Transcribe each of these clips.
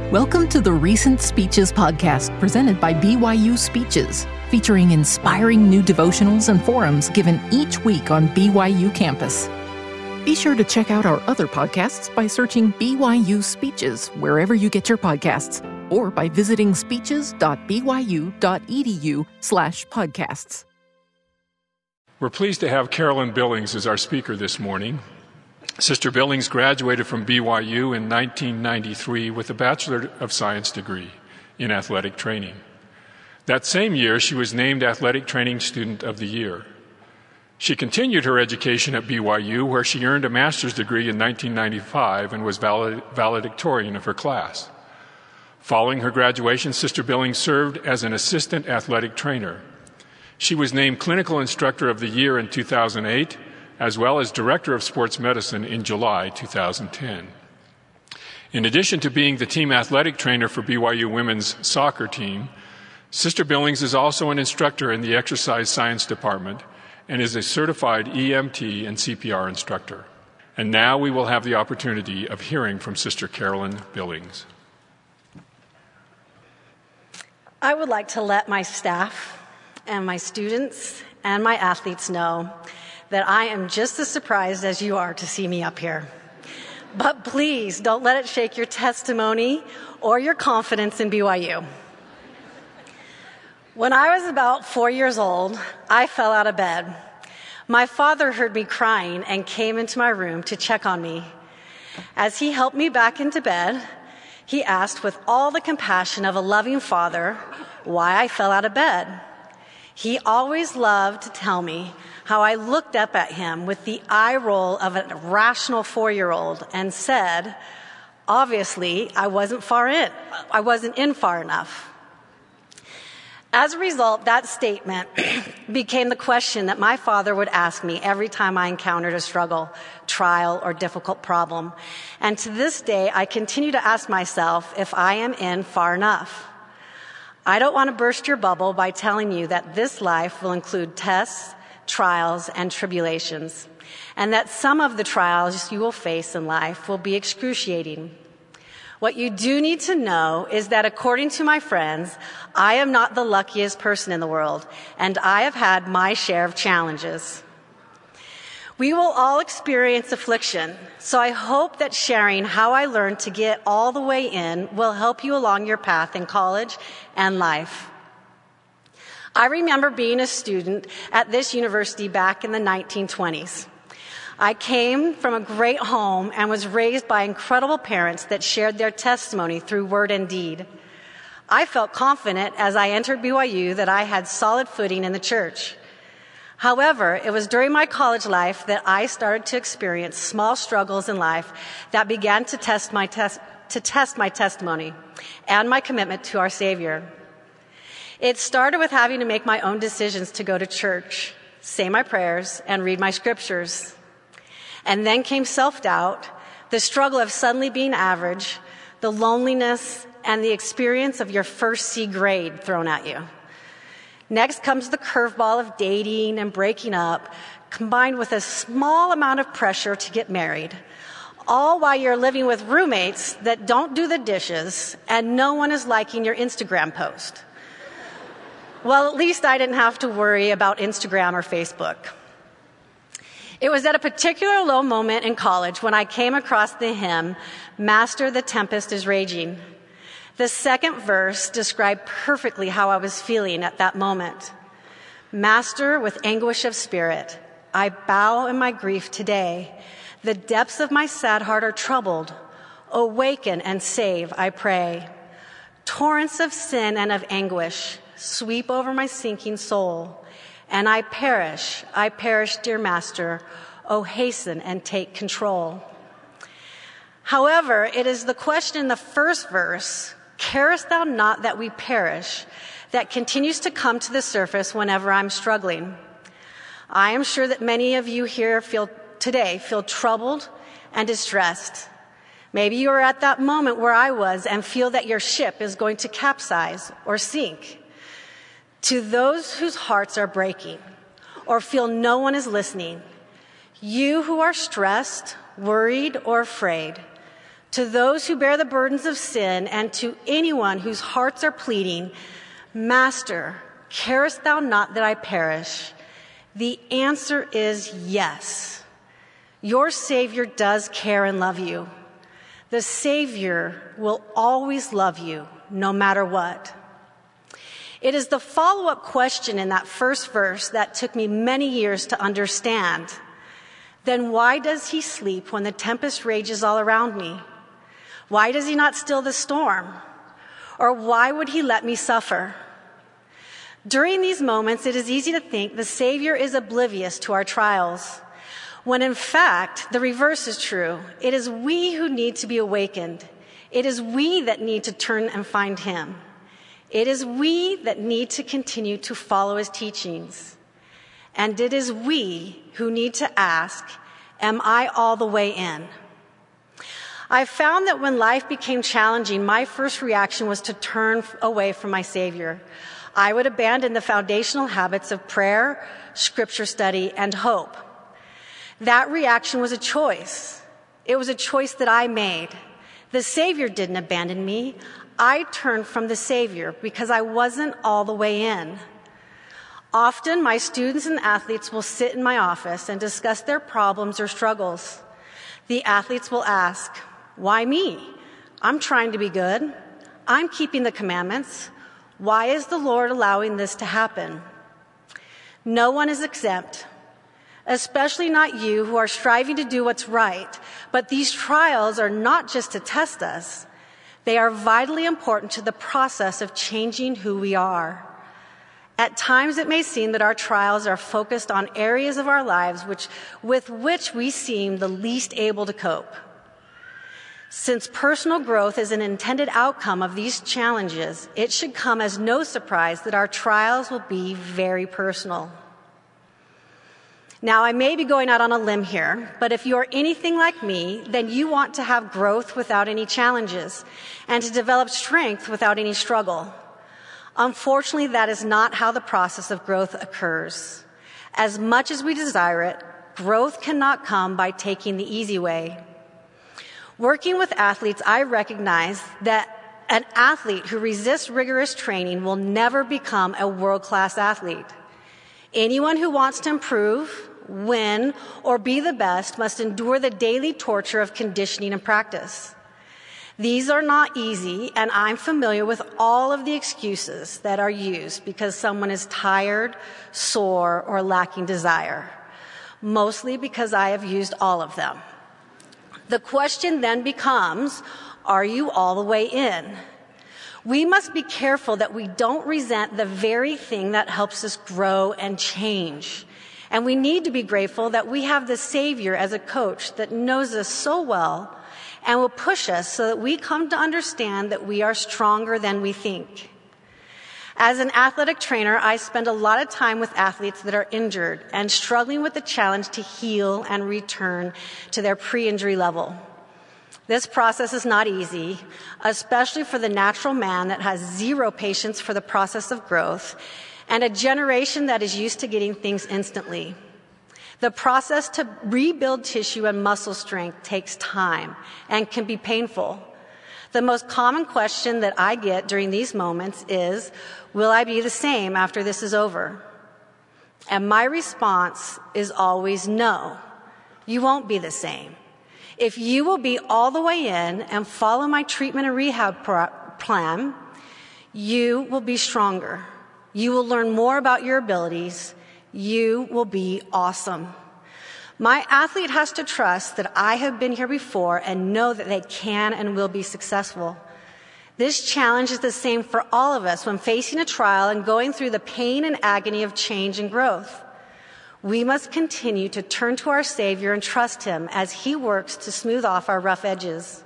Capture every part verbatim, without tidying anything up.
Welcome to the Recent Speeches podcast presented by B Y U Speeches, featuring inspiring new devotionals and forums given each week on B Y U campus. Be sure to check out our other podcasts by searching B Y U Speeches wherever you get your podcasts, or by visiting speeches.byu.edu slash podcasts. We're pleased to have Carolyn Billings as our speaker this morning. Sister Billings graduated from B Y U in nineteen ninety-three with a Bachelor of Science degree in athletic training. That same year, she was named Athletic Training Student of the Year. She continued her education at B Y U, where she earned a master's degree in nineteen ninety-five and was valed- valedictorian of her class. Following her graduation, Sister Billings served as an assistant athletic trainer. She was named Clinical Instructor of the Year in two thousand eight, as well as Director of Sports Medicine in July two thousand ten. In addition to being the team athletic trainer for B Y U women's soccer team, Sister Billings is also an instructor in the exercise science department and is a certified E M T and C P R instructor. And now we will have the opportunity of hearing from Sister Carolyn Billings. I would like to let my staff and my students and my athletes know that I am just as surprised as you are to see me up here. But please don't let it shake your testimony or your confidence in B Y U. When I was about four years old, I fell out of bed. My father heard me crying and came into my room to check on me. As he helped me back into bed, he asked with all the compassion of a loving father why I fell out of bed. He always loved to tell me how I looked up at him with the eye roll of a rational four-year-old and said, obviously, I wasn't far in. I wasn't in far enough. As a result, that statement became the question that my father would ask me every time I encountered a struggle, trial, or difficult problem. And to this day, I continue to ask myself if I am in far enough. I don't want to burst your bubble by telling you that this life will include tests, trials, and tribulations, and that some of the trials you will face in life will be excruciating. What you do need to know is that according to my friends, I am not the luckiest person in the world, and I have had my share of challenges. We will all experience affliction, so I hope that sharing how I learned to get all the way in will help you along your path in college and life. I remember being a student at this university back in the nineteen twenties. I came from a great home and was raised by incredible parents that shared their testimony through word and deed. I felt confident as I entered B Y U that I had solid footing in the church. However, it was during my college life that I started to experience small struggles in life that began to test my tes- to test my testimony and my commitment to our Savior. It started with having to make my own decisions to go to church, say my prayers, and read my scriptures. And then came self-doubt, the struggle of suddenly being average, the loneliness, and the experience of your first C grade thrown at you. Next comes the curveball of dating and breaking up, combined with a small amount of pressure to get married, all while you're living with roommates that don't do the dishes and no one is liking your Instagram post. Well, at least I didn't have to worry about Instagram or Facebook. It was at a particular low moment in college when I came across the hymn, Master, the Tempest is Raging. The second verse described perfectly how I was feeling at that moment. Master, with anguish of spirit, I bow in my grief today. The depths of my sad heart are troubled. Awaken and save, I pray. Torrents of sin and of anguish sweep over my sinking soul, and I perish, I perish, dear Master. Oh, hasten and take control. However, it is the question in the first verse, carest thou not that we perish, that continues to come to the surface whenever I'm struggling. I am sure that many of you here feel today feel troubled and distressed. Maybe you are at that moment where I was and feel that your ship is going to capsize or sink. To those whose hearts are breaking or feel no one is listening, you who are stressed, worried, or afraid, To those who bear the burdens of sin, and to anyone whose hearts are pleading, Master, carest thou not that I perish? The answer is yes. Your Savior does care and love you. The Savior will always love you, no matter what. It is the follow-up question in that first verse that took me many years to understand. Then why does he sleep when the tempest rages all around me? Why does he not still the storm? Or why would he let me suffer? During these moments, it is easy to think the Savior is oblivious to our trials, when in fact, the reverse is true. It is we who need to be awakened. It is we that need to turn and find him. It is we that need to continue to follow his teachings. And it is we who need to ask, am I all the way in? I found that when life became challenging, my first reaction was to turn away from my Savior. I would abandon the foundational habits of prayer, scripture study, and hope. That reaction was a choice. It was a choice that I made. The Savior didn't abandon me. I turned from the Savior because I wasn't all the way in. Often, my students and athletes will sit in my office and discuss their problems or struggles. The athletes will ask, why me? I'm trying to be good. I'm keeping the commandments. Why is the Lord allowing this to happen? No one is exempt, especially not you who are striving to do what's right. But these trials are not just to test us. They are vitally important to the process of changing who we are. At times it may seem that our trials are focused on areas of our lives which, with which we seem the least able to cope. Since personal growth is an intended outcome of these challenges, it should come as no surprise that our trials will be very personal. Now, I may be going out on a limb here, but if you are anything like me, then you want to have growth without any challenges and to develop strength without any struggle. Unfortunately, that is not how the process of growth occurs. As much as we desire it, growth cannot come by taking the easy way. Working with athletes, I recognize that an athlete who resists rigorous training will never become a world-class athlete. Anyone who wants to improve, win, or be the best must endure the daily torture of conditioning and practice. These are not easy, and I'm familiar with all of the excuses that are used because someone is tired, sore, or lacking desire, mostly because I have used all of them. The question then becomes, are you all the way in? We must be careful that we don't resent the very thing that helps us grow and change. And we need to be grateful that we have the Savior as a coach that knows us so well and will push us so that we come to understand that we are stronger than we think. As an athletic trainer, I spend a lot of time with athletes that are injured and struggling with the challenge to heal and return to their pre-injury level. This process is not easy, especially for the natural man that has zero patience for the process of growth and a generation that is used to getting things instantly. The process to rebuild tissue and muscle strength takes time and can be painful. The most common question that I get during these moments is, will I be the same after this is over? And my response is always no, you won't be the same. If you will be all the way in and follow my treatment and rehab plan, you will be stronger. You will learn more about your abilities. You will be awesome. My athlete has to trust that I have been here before and know that they can and will be successful. This challenge is the same for all of us when facing a trial and going through the pain and agony of change and growth. We must continue to turn to our Savior and trust Him as He works to smooth off our rough edges.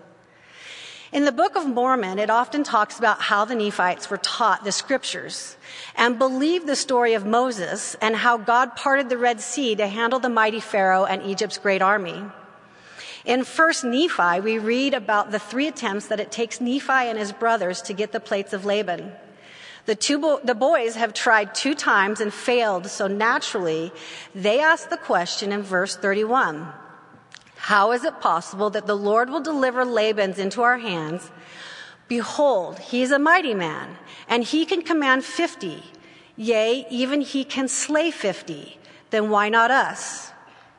In the Book of Mormon, it often talks about how the Nephites were taught the Scriptures and believed the story of Moses and how God parted the Red Sea to handle the mighty Pharaoh and Egypt's great army. In First Nephi, we read about the three attempts that it takes Nephi and his brothers to get the plates of Laban. The, two bo- the boys have tried two times and failed, so naturally, they ask the question in verse thirty-one, How is it possible that the Lord will deliver Laban into our hands? Behold, he is a mighty man, and he can command fifty. Yea, even he can slay fifty. Then why not us?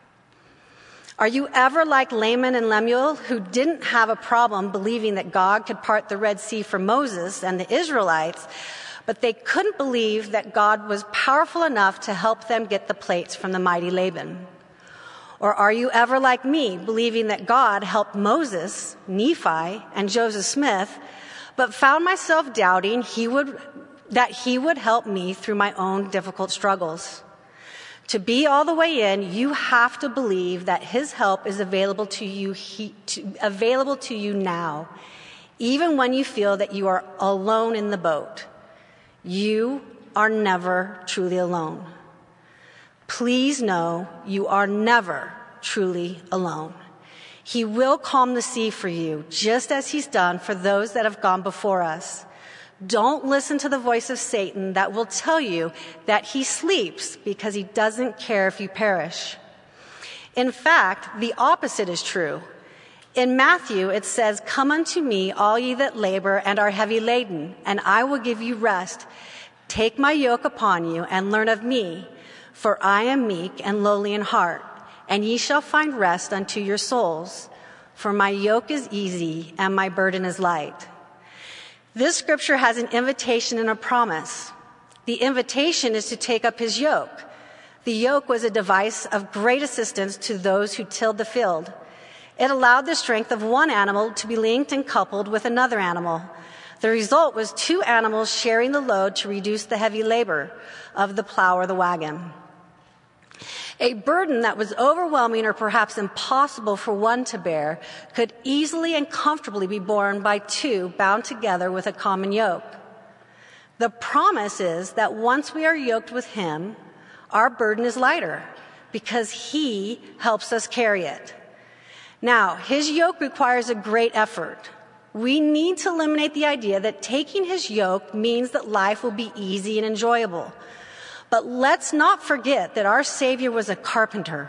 Are you ever like Laman and Lemuel, who didn't have a problem believing that God could part the Red Sea for Moses and the Israelites, but they couldn't believe that God was powerful enough to help them get the plates from the mighty Laban? Or are you ever like me, believing that God helped Moses, Nephi, and Joseph Smith, but found myself doubting he would, that he would help me through my own difficult struggles? To be all the way in, you have to believe that his help is available to you, he, to, available to you now, even when you feel that you are alone in the boat. You are never truly alone. Please know you are never truly alone. He will calm the sea for you, just as he's done for those that have gone before us. Don't listen to the voice of Satan that will tell you that he sleeps because he doesn't care if you perish. In fact, the opposite is true. In Matthew, it says, "Come unto me, all ye that labor and are heavy laden, and I will give you rest. Take my yoke upon you and learn of me, for I am meek and lowly in heart, and ye shall find rest unto your souls. For my yoke is easy and my burden is light." This scripture has an invitation and a promise. The invitation is to take up his yoke. The yoke was a device of great assistance to those who tilled the field. It allowed the strength of one animal to be linked and coupled with another animal. The result was two animals sharing the load to reduce the heavy labor of the plow or the wagon. A burden that was overwhelming or perhaps impossible for one to bear could easily and comfortably be borne by two bound together with a common yoke. The promise is that once we are yoked with him, our burden is lighter because he helps us carry it. Now, his yoke requires a great effort. We need to eliminate the idea that taking his yoke means that life will be easy and enjoyable. But let's not forget that our Savior was a carpenter.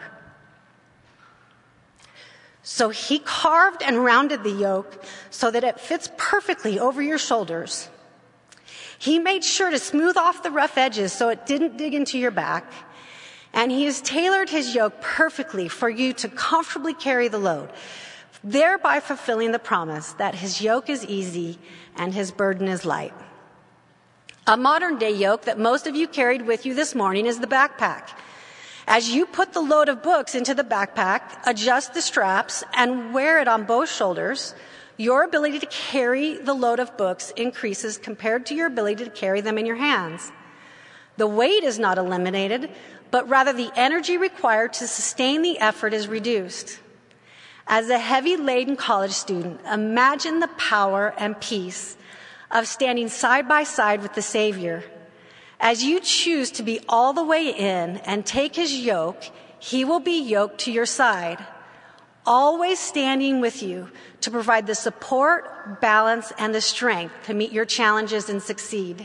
So he carved and rounded the yoke so that it fits perfectly over your shoulders. He made sure to smooth off the rough edges so it didn't dig into your back. And he has tailored his yoke perfectly for you to comfortably carry the load, thereby fulfilling the promise that his yoke is easy and his burden is light. A modern-day yoke that most of you carried with you this morning is the backpack. As you put the load of books into the backpack, adjust the straps, and wear it on both shoulders, your ability to carry the load of books increases compared to your ability to carry them in your hands. The weight is not eliminated, but rather the energy required to sustain the effort is reduced. As a heavy-laden college student, imagine the power and peace of standing side by side with the Savior. As you choose to be all the way in and take his yoke, he will be yoked to your side, always standing with you to provide the support, balance, and the strength to meet your challenges and succeed.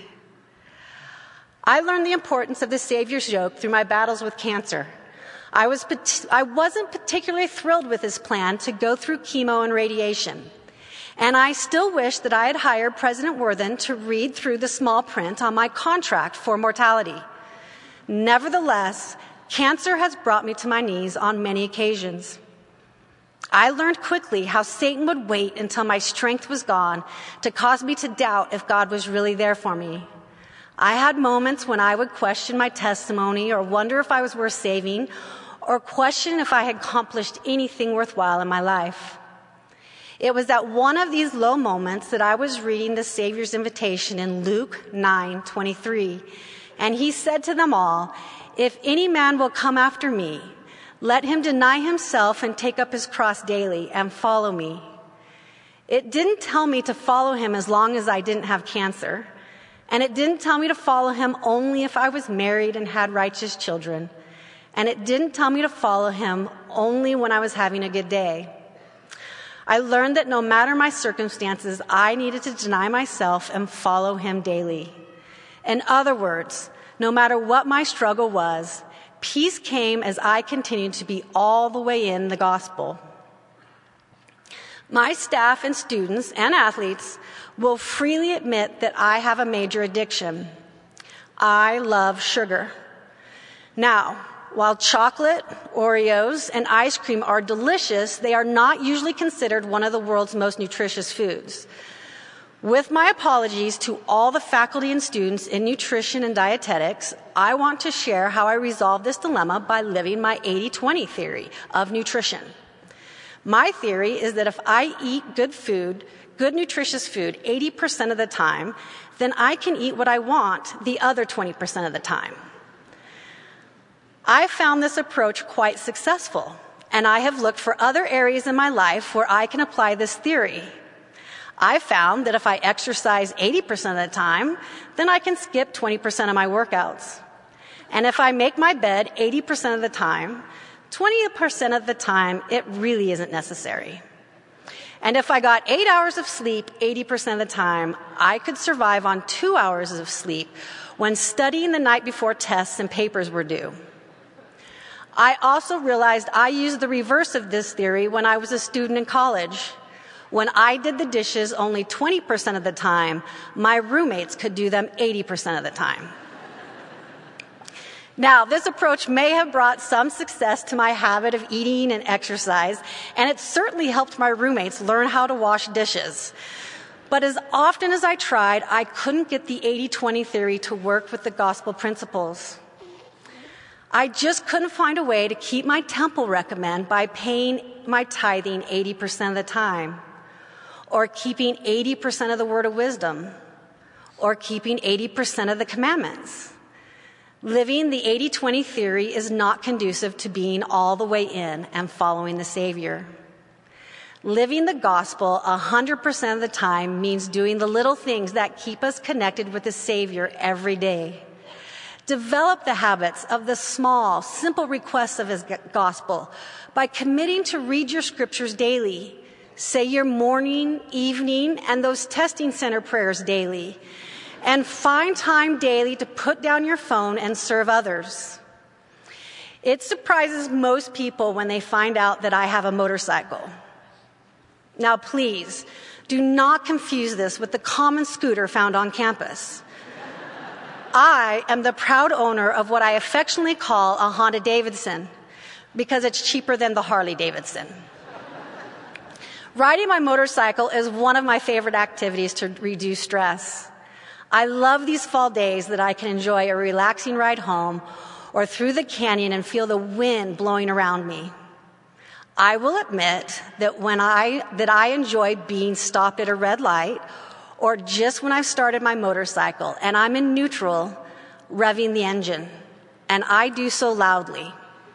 I learned the importance of the Savior's yoke through my battles with cancer. I, was, I wasn't particularly thrilled with his plan to go through chemo and radiation. And I still wish that I had hired President Worthen to read through the small print on my contract for mortality. Nevertheless, cancer has brought me to my knees on many occasions. I learned quickly how Satan would wait until my strength was gone to cause me to doubt if God was really there for me. I had moments when I would question my testimony or wonder if I was worth saving or question if I had accomplished anything worthwhile in my life. It was at one of these low moments that I was reading the Savior's invitation in Luke nine twenty-three, and he said to them all, "If any man will come after me, let him deny himself and take up his cross daily and follow me." It didn't tell me to follow him as long as I didn't have cancer, and it didn't tell me to follow him only if I was married and had righteous children, and it didn't tell me to follow him only when I was having a good day. I learned that no matter my circumstances, I needed to deny myself and follow him daily. In other words, no matter what my struggle was, peace came as I continued to be all the way in the gospel. My staff and students and athletes will freely admit that I have a major addiction. I love sugar. Now, while chocolate, Oreos, and ice cream are delicious, they are not usually considered one of the world's most nutritious foods. With my apologies to all the faculty and students in nutrition and dietetics, I want to share how I resolved this dilemma by living my eighty twenty theory of nutrition. My theory is that if I eat good food, good nutritious food, eighty percent of the time, then I can eat what I want the other twenty percent of the time. I found this approach quite successful, and I have looked for other areas in my life where I can apply this theory. I found that if I exercise eighty percent of the time, then I can skip twenty percent of my workouts. And if I make my bed eighty percent of the time, twenty percent of the time, it really isn't necessary. And if I got eight hours of sleep eighty percent of the time, I could survive on two hours of sleep when studying the night before tests and papers were due. I also realized I used the reverse of this theory when I was a student in college. When I did the dishes only twenty percent of the time, my roommates could do them eighty percent of the time. Now, this approach may have brought some success to my habit of eating and exercise, and it certainly helped my roommates learn how to wash dishes. But as often as I tried, I couldn't get the eighty twenty theory to work with the gospel principles. I just couldn't find a way to keep my temple recommend by paying my tithing eighty percent of the time, or keeping eighty percent of the word of wisdom, or keeping eighty percent of the commandments. Living the eighty twenty theory is not conducive to being all the way in and following the Savior. Living the gospel one hundred percent of the time means doing the little things that keep us connected with the Savior every day. Develop the habits of the small, simple requests of His gospel by committing to read your scriptures daily, say your morning, evening, and those testing center prayers daily, and find time daily to put down your phone and serve others. It surprises most people when they find out that I have a motorcycle. Now, please, do not confuse this with the common scooter found on campus. I am the proud owner of what I affectionately call a Honda Davidson, because it's cheaper than the Harley Davidson. Riding my motorcycle is one of my favorite activities to reduce stress. I love these fall days that I can enjoy a relaxing ride home or through the canyon and feel the wind blowing around me. I will admit that when I that I enjoy being stopped at a red light, or just when I've started my motorcycle and I'm in neutral, revving the engine, and I do so loudly.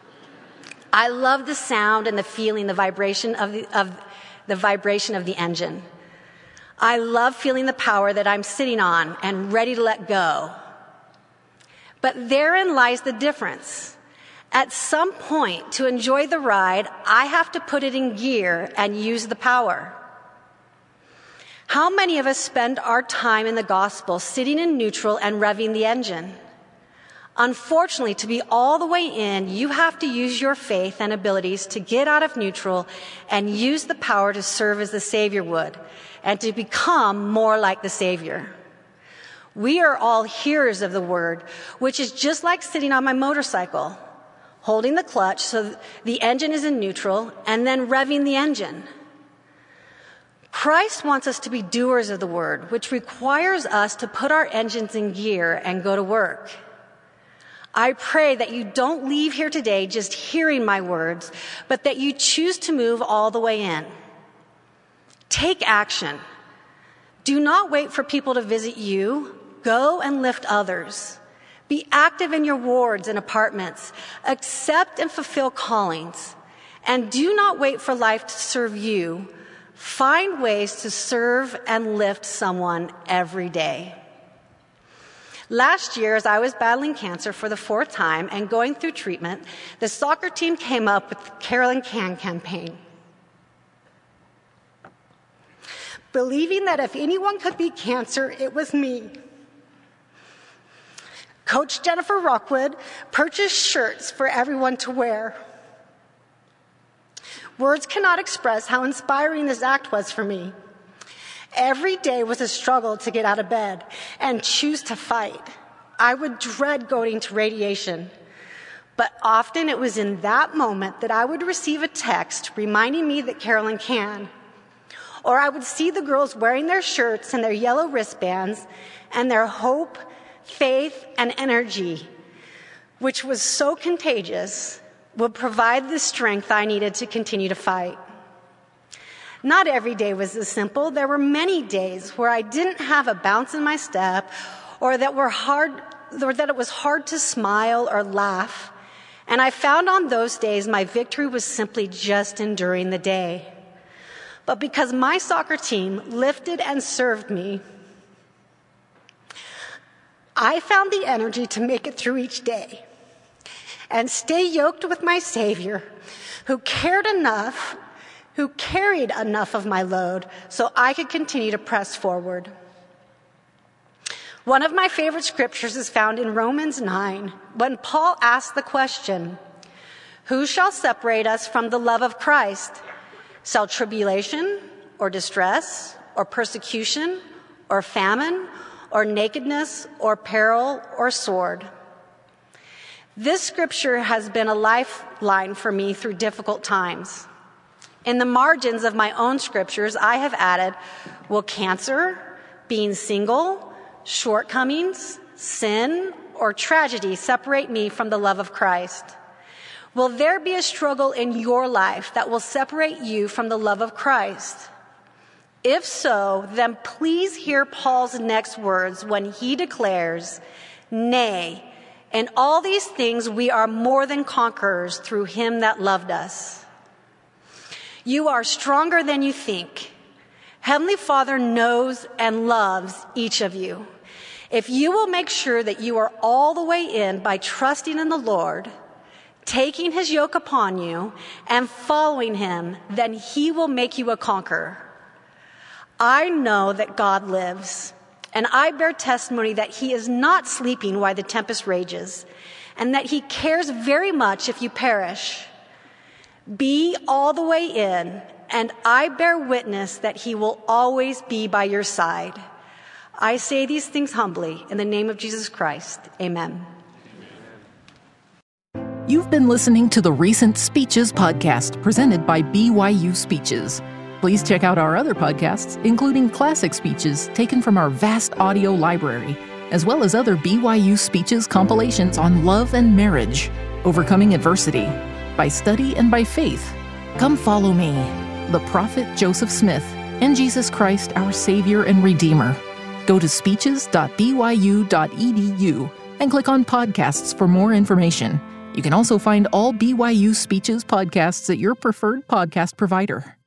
I love the sound and the feeling, the vibration of the, of the vibration of the engine. I love feeling the power that I'm sitting on and ready to let go. But therein lies the difference. At some point, to enjoy the ride, I have to put it in gear and use the power. How many of us spend our time in the gospel sitting in neutral and revving the engine? Unfortunately, to be all the way in, you have to use your faith and abilities to get out of neutral and use the power to serve as the Savior would, and to become more like the Savior. We are all hearers of the word, which is just like sitting on my motorcycle, holding the clutch so the engine is in neutral, and then revving the engine. Christ wants us to be doers of the word, which requires us to put our engines in gear and go to work. I pray that you don't leave here today just hearing my words, but that you choose to move all the way in. Take action. Do not wait for people to visit you. Go and lift others. Be active in your wards and apartments. Accept and fulfill callings. And do not wait for life to serve you. Find ways to serve and lift someone every day. Last year, as I was battling cancer for the fourth time and going through treatment, the soccer team came up with the Carolyn Can campaign. Believing that if anyone could beat cancer, it was me. Coach Jennifer Rockwood purchased shirts for everyone to wear. Words cannot express how inspiring this act was for me. Every day was a struggle to get out of bed and choose to fight. I would dread going to radiation. But often it was in that moment that I would receive a text reminding me that Carolyn can. Or I would see the girls wearing their shirts and their yellow wristbands and their hope, faith, and energy, which was so contagious, would provide the strength I needed to continue to fight. Not every day was this simple. There were many days where I didn't have a bounce in my step, or that were hard, or that it was hard to smile or laugh. And I found on those days my victory was simply just enduring the day. But because my soccer team lifted and served me, I found the energy to make it through each day and stay yoked with my Savior, who cared enough, who carried enough of my load so I could continue to press forward. One of my favorite scriptures is found in Romans nine, when Paul asked the question, "Who shall separate us from the love of Christ? Shall tribulation or distress or persecution or famine or nakedness or peril or sword?" This scripture has been a lifeline for me through difficult times. In the margins of my own scriptures, I have added, will cancer, being single, shortcomings, sin, or tragedy separate me from the love of Christ? Will there be a struggle in your life that will separate you from the love of Christ? If so, then please hear Paul's next words when he declares, "Nay, in all these things we are more than conquerors through him that loved us." You are stronger than you think. Heavenly Father knows and loves each of you. If you will make sure that you are all the way in by trusting in the Lord, taking his yoke upon you, and following him, then he will make you a conqueror. I know that God lives, and I bear testimony that he is not sleeping while the tempest rages, and that he cares very much if you perish. Be all the way in, and I bear witness that he will always be by your side. I say these things humbly in the name of Jesus Christ. Amen. You've been listening to the Recent Speeches podcast presented by B Y U Speeches. Please check out our other podcasts, including classic speeches taken from our vast audio library, as well as other B Y U Speeches compilations on love and marriage, overcoming adversity, by study and by faith. Come follow me, the prophet Joseph Smith, and Jesus Christ, our Savior and Redeemer. Go to speeches dot b y u dot e d u and click on podcasts for more information. You can also find all B Y U Speeches podcasts at your preferred podcast provider.